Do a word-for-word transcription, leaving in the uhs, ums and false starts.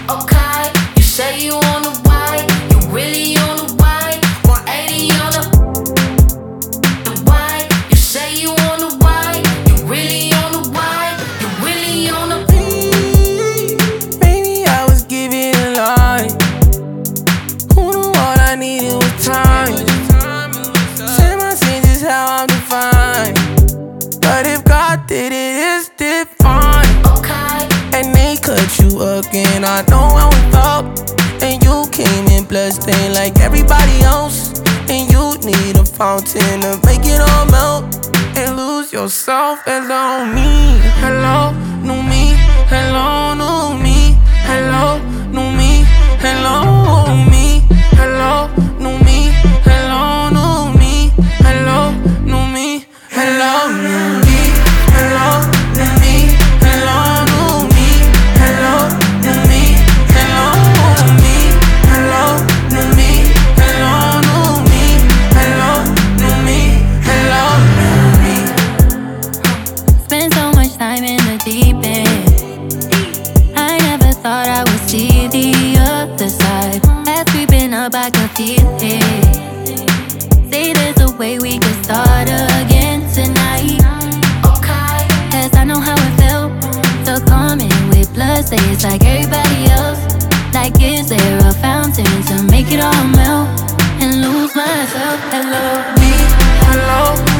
Okay, you say you on the white, you really on the white. one eighty on the, the white. You say you on the white, you really on the white, you really on the. Maybe I was giving a lie. Who knew all I needed was time? Say my sins is how I'm defined. But if God did it, it's divine. Okay. And they cut you again, I know I was up. And you came in blessed, ain't like everybody else. And you need a fountain to make it all melt. And lose yourself, hello me. Hello, new me. Hello, new me. Hello, new me. Hello, me. Hello, new me. Hello, new me. Hello, new me. Hello, new me. Hello, new me. Hello, new me. Hello, new me. Hello, me. Hello, new me. Hello, new me. Hello, new me. Hello, new me. Spend so much time in the deep end. I never thought I would see the other side. As creeping up, I could feel it. Say there's a way we could start again tonight. Okay. Cause I know how it felt. So coming with blood, say it's like everybody else. Like, is there a fountain to make it all melt? And lose myself, hello Me, hello.